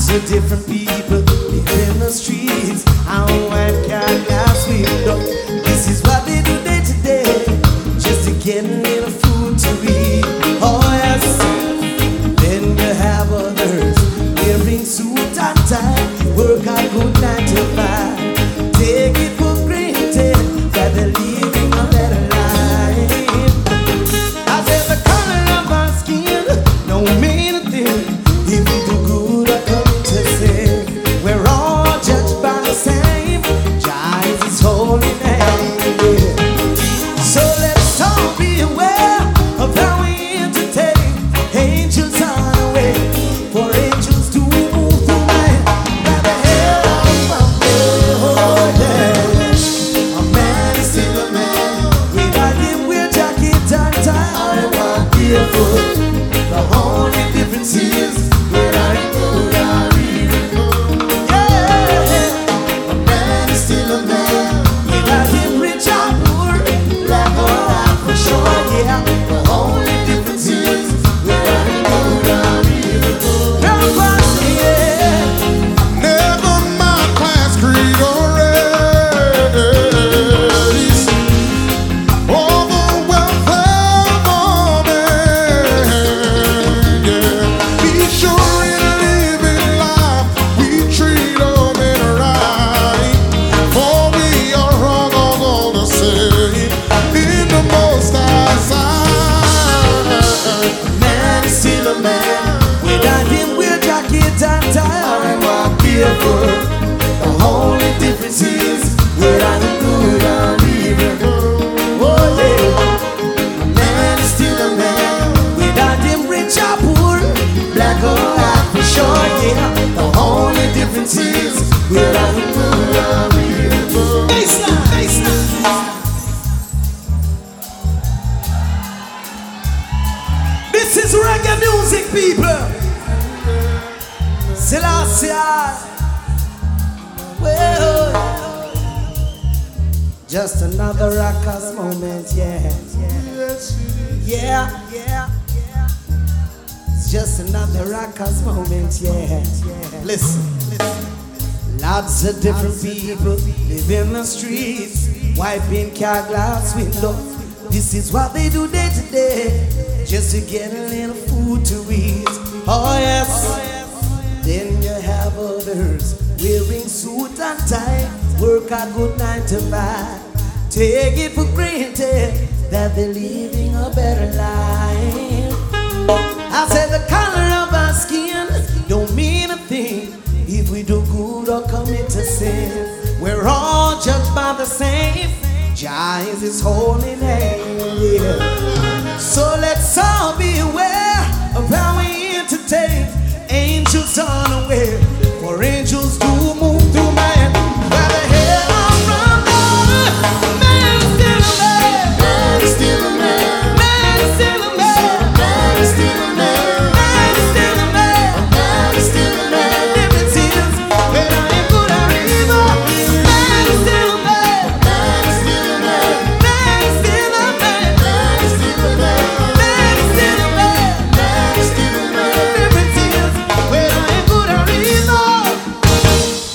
of different people live in the streets. I white car glass window. This is what they do day to day, just to get a little food to eat. Oh yes. Then you have others wearing suit and tie, work a good 9 to 5. Take it for granted that they're living a better life. I said the color of our skin don't mean a thing. If we do good or come to sin, we're all judged by the same. Jah is His holy name. So let's all be aware of how we entertain angels on the way. For angels to move through man by the hair of my oh yeah. A man is still a man. Without him we're jacket and tie. I want barefoot. The only difference is when I good or evil. Yeah. A man is still a man. Without him rich or poor, black or white for sure. Yeah. The only difference is when I good or evil. Everybody, yeah. Never mind class, creed, or race. All the welfare of man, yeah. Be sure in living life we treat all men right. For we are wrong all the same in the Most High sight. Man is still a man. Without him we're jacket and tie. I walk barefoot. The only difference is we're either good or evil. Oh yeah. Man is still a man. Without him rich or poor, black or white for sure. Yeah. The only difference is we're either good or evil. Baseline, baseline. This is reggae music, people. Selassie. Well, just another rockers moment, yeah. Yeah, yeah. It's just another rockers moment, yeah. Listen. Lots of different people live in the streets, wiping car glass window. This is what they do day to day, just to get a little food to eat. Oh yes. Then you have others wearing suit and tie, work a good 9 to 5. Take it for granted that they're living a better life. I said the color of our skin don't mean a thing. If we do good or commit to sin, we're all judged by the same. Jah is His holy name.